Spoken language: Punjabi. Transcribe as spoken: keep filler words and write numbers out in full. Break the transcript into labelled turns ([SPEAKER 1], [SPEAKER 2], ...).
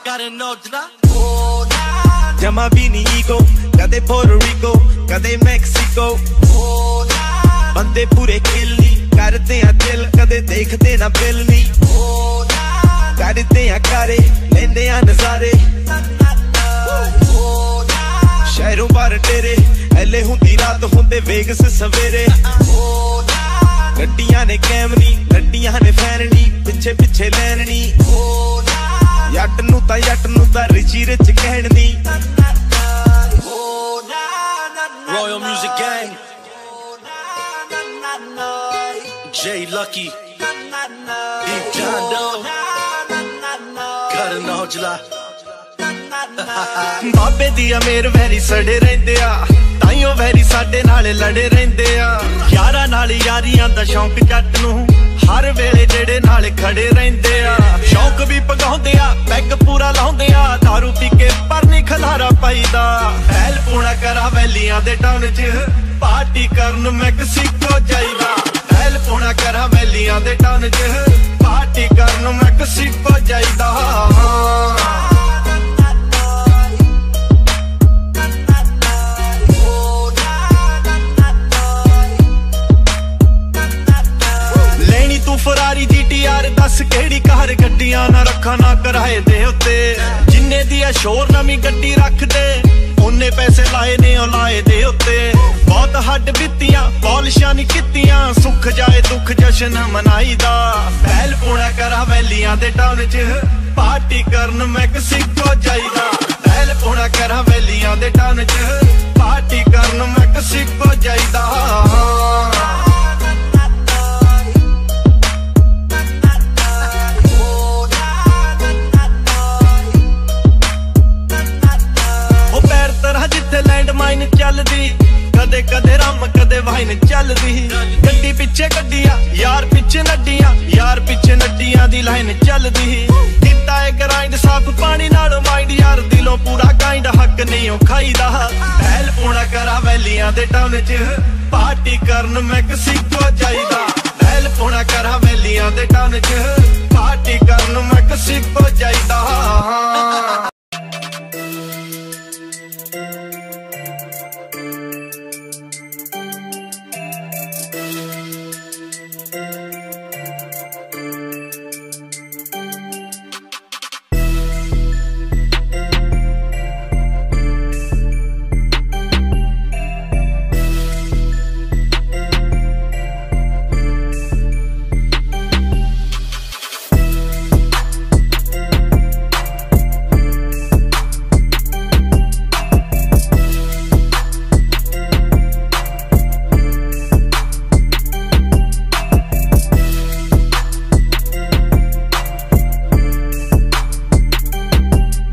[SPEAKER 1] ਕਰਨ ਔਜਲਾ
[SPEAKER 2] ਜਮਾ ਵੀ ਨੀ ਈਗੋ ਕਦੇ ਪੋਰਟੋਰੀਕੋ ਕਦੇ ਮੈਕਸੀਕੋ ਬੰਦੇ ਪੂਰੇ ਕਿਲ ਨੀ ਕਰਦੇ ਆ ਦਿਲ ਕਦੇ ਦੇਖਦੇ ਨਾ ਬਿੱਲ ਨੀ ਕਰਦੇ ਆ ਕਾਰੇ ਲੈਂਦੇ ਆ ਨਜ਼ਾਰੇ ਸ਼ਹਿਰੋਂ ਬਾਹਰ ਡੇਰੇ ਐਲੇ ਹੁੰਦੀ ਰਾਤ ਹੁੰਦੇ ਵੇਗਸ ਸਵੇਰੇ ਗੱਡੀਆਂ ਨੇ ਕੈਮਰੀ ਗੱਡੀਆਂ ਨੇ ਫੈਰਨੀ ਪਿੱਛੇ ਪਿੱਛੇ ਲੈਣਨੀ ਯੱਟ ਨੂੰ ਤਾਂ ਯੱਟ ਨੂੰ ਤਾਂ ਰਿਚੀ ਰਿਚ ਕਹਿਣੀ
[SPEAKER 1] Royal Music Gang J Lucky Deep John Doe ਕਰਨ ਔਜਲਾ
[SPEAKER 2] ਬਾਬੇ ਦੀ ਅਮੀਰ ਵੈਰੀ ਸੜੇ ਰਹਿੰਦੇ ਆ ਤਾਈਓ ਵੈਰੀ ਸਾਡੇ ਨਾਲ ਲੜੇ ਰਹਿੰਦੇ ਆ ਯਾਰਾਂ ਨਾਲ ਯਾਰੀਆਂ ਦਾ ਸ਼ੌਂਕ ਜੱਟ ਨੂੰ ਹਰ ਵੇਲੇ ਜਿਹੜੇ ਨਾਲ ਖੜੇ ਰਹਿੰਦੇ ਆ ਸ਼ੌਂਕ ਵੀ ਪਗਾਉਂਦੇ ਆ ਪੈਗ ਪੂਰਾ ਲਾਉਂਦੇ ਆ ਦਾਰੂ ਪੀ ਕੇ ਪਰ ਨਹੀਂ ਖਲਾਰਾ ਪਾਈਦਾ ਹੈਲ ਪੂਣਾ ਕਰਾ ਵੈਲੀਆਂ ਦੇ ਟਾਊਨ 'ਚ ਪਾਰਟੀ ਕਰਨ ਮੈਕਸੀਕੋ ਜਾਈਦਾ ਹੈਲ ਪੂਣਾ ਕਰਾ ਵੈਲੀਆਂ ਦੇ ਟਾਊਨ 'ਚ ਪਾਰਟੀ ਕਰਨ ਮੈਕਸੀਕੋ ਜਾਈਦਾ ਫਰਾਰੀ ਜੀ ਟੀ ਆਰ ਦੱਸ ਕਿਹੜੀ ਕਾਰ ਗੱਡੀਆਂ ਨਾ ਰੱਖਾਂ ਨਾ ਕਿਰਾਏ ਦੇ ਉੱਤੇ ਜਿੰਨੇ ਦੀ ਆ ਸ਼ੋਰ ਨਵੀਂ ਗੱਡੀ ਰੱਖਦੇ ਉਹਨੇ ਪੈਸੇ ਲਾਏ ਨੇ ਉਹ ਲਾਏ ਦੇ ਉੱਤੇ ਬਹੁਤ ਹੱਡ ਬੀਤੀਆਂ ਪੌਲਿਸ਼ਾਂ ਨਹੀਂ ਕੀਤੀਆਂ ਸੁੱਖ ਜਾਏ ਦੁੱਖ ਜਸ਼ਨ ਮਨਾਈਦਾ ਪਹਿਲ ਪੂਣਾ ਕਰਾ ਵੈਲੀਆਂ ਦੇ ਟਾਊਨ 'ਚ ਪਾਰਟੀ ਕਰਨ ਮੈਕਸੀਕੋ ਜਾਈਦਾ ਪਹਿਲ ਪੂਣਾ ਕਰਾ ਵੈਲੀਆਂ ਦੇ ਟਾਊਨ 'ਚ ਪਾਰਟੀ ਕਰਨ ਮੈਕਸੀਕੋ ਜਾਈਦਾ ਮਾਈਨ ਚੱਲਦੀ ਕਦੇ ਕਦੇ ਰਮ ਕਦੇ ਵਾਈਨ ਚੱਲਦੀ ਗੱਡੀ ਪਿੱਛੇ ਗੱਡੀਆਂ ਯਾਰ ਪਿੱਛੇ ਨੱਡੀਆਂ ਯਾਰ ਪਿੱਛੇ ਨੱਡੀਆਂ ਦੀ ਲਾਈਨ ਚੱਲਦੀ ਕੀਤਾ ਏ ਗਰਾਈਂਡ ਸਾਫ ਪਾਣੀ ਨਾਲ ਮਾਈਂਡ ਯਾਰ ਦਿਲੋਂ ਪੂਰਾ ਗਾਈਂਡ ਹੱਕ ਨਹੀਂ ਉਹ ਖਾਈਦਾ ਪਹਿਲ ਪੂਣਾ ਕਰਾ ਵੈਲੀਆਂ ਦੇ ਟਾਊਨ 'ਚ ਪਾਰਟੀ ਕਰਨ ਮੈਕਸੀਕੋ ਜਾਈਦਾ ਪਹਿਲ ਪੂਣਾ ਕਰਾ ਵੈਲੀਆਂ ਦੇ ਟਾਊਨ 'ਚ ਪਾਰਟੀ ਕਰਨ ਮੈਕਸੀਕੋ